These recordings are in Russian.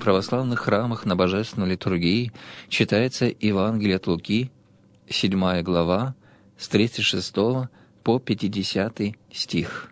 православных храмах на божественной литургии читается Евангелие от Луки, 7 глава, с 36 по 50 стих.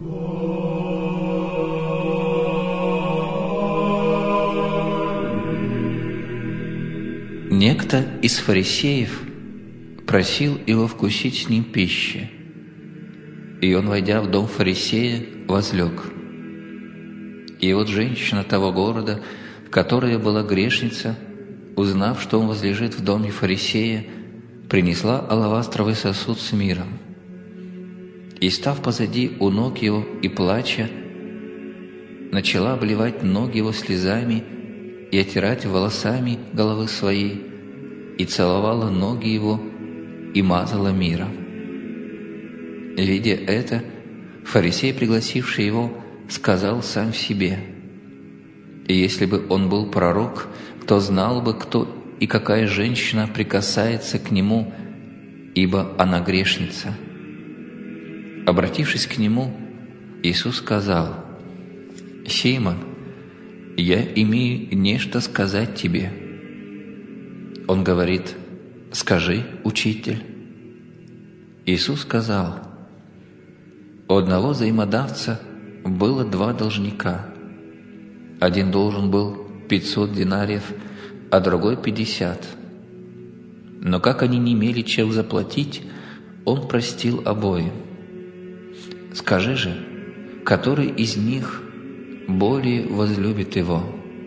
Некто из фарисеев просил его вкусить с ним пищи, и он, войдя в дом фарисея, возлег. И вот женщина того города, которая была грешница, узнав, что он возлежит в доме фарисея, принесла алавастровый сосуд с миром. И, став позади у ног его и плача, начала обливать ноги его слезами и отирать волосами головы своей, и целовала ноги его и мазала миром. Видя это, фарисей, пригласивший его, сказал сам в себе: «И если бы он был пророк, то знал бы, кто и какая женщина прикасается к нему, ибо она грешница». Обратившись к нему, Иисус сказал: «Симон, я имею нечто сказать тебе». Он говорит: «Скажи, учитель». Иисус сказал: «У одного взаимодавца было 2 должника. Один должен был 500 динариев, а другой 50. Но как они не имели чем заплатить, он простил обоим. Скажи же, который из них более возлюбит его?»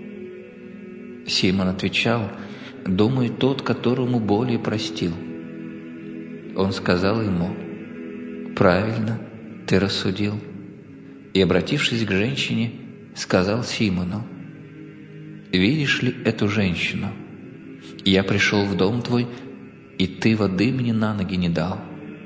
Симон отвечал: «Думаю, тот, которому более простил». Он сказал ему: «Правильно ты рассудил». И, обратившись к женщине, сказал Симону: «Видишь ли эту женщину? Я пришел в дом твой, и ты воды мне на ноги не дал.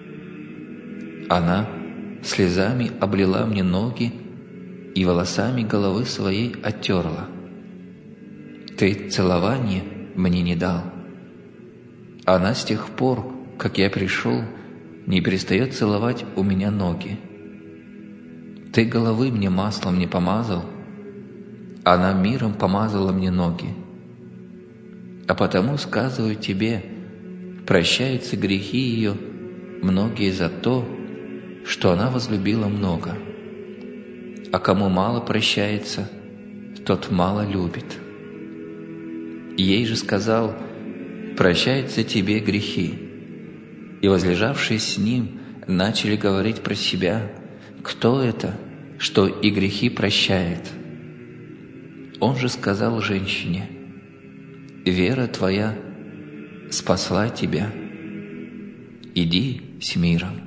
Она слезами облила мне ноги и волосами головы своей оттерла. Ты целование мне не дал. Она с тех пор, как я пришел, не перестает целовать у меня ноги. Ты головы мне маслом не помазал, она миром помазала мне ноги. А потому сказываю тебе, прощаются грехи ее многие за то, что она возлюбила много. А кому мало прощается, тот мало любит». Ей же сказал: «Прощаются тебе грехи». И, возлежавшие с ним, начали говорить про себя: «Кто это, что и грехи прощает?» Он же сказал женщине: «Вера твоя спасла тебя. Иди с миром».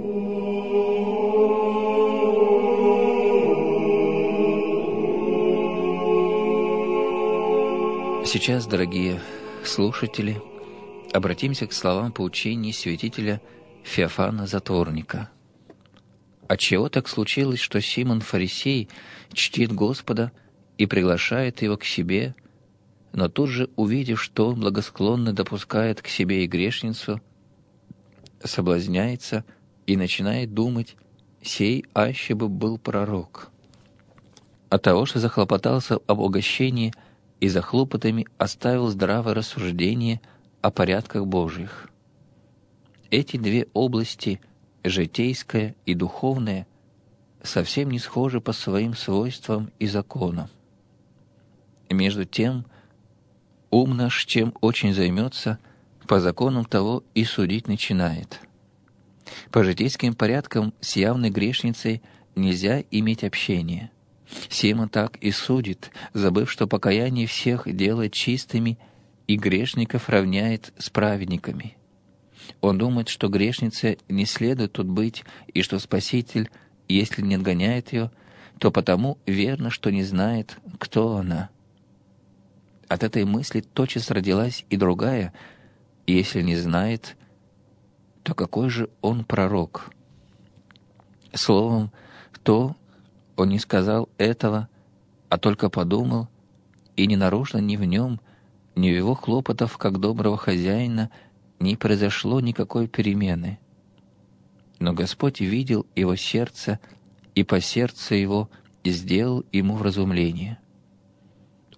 Сейчас, дорогие слушатели, обратимся к словам поучений святителя Феофана Затворника. Отчего так случилось, что Симон Фарисей чтит Господа и приглашает его к себе, но тут же, увидев, что он благосклонно допускает к себе и грешницу, соблазняется и начинает думать: «Сей аще бы был пророк». От того, что захлопотался об угощении и за хлопотами оставил здравое рассуждение о порядках Божьих. Эти 2 области, житейская и духовная, совсем не схожи по своим свойствам и законам. Между тем, ум наш чем очень займется, по законам того и судить начинает. По житейским порядкам с явной грешницей нельзя иметь общения. Симон так и судит, забыв, что покаяние всех делает чистыми и грешников равняет с праведниками. Он думает, что грешнице не следует тут быть, и что Спаситель, если не отгоняет ее, то потому верно, что не знает, кто она. От этой мысли тотчас родилась и другая: если не знает, то какой же он пророк? Словом, то он не сказал этого, а только подумал, и не нарушно ни в нем, ни в его хлопотах, как доброго хозяина, не произошло никакой перемены. Но Господь видел его сердце, и по сердцу его сделал ему вразумление.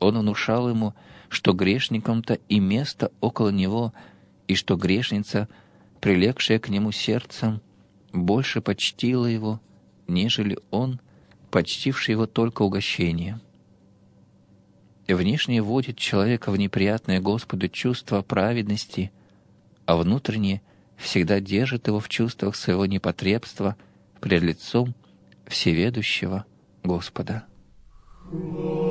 он внушал ему, что грешникам-то и место около него, и что грешница, прилегшая к нему сердцем, больше почтила его, нежели он, почтивший его только угощением. Внешне вводит человека в неприятное Господу чувство праведности, а внутренне всегда держит его в чувствах своего непотребства пред лицом всеведущего Господа.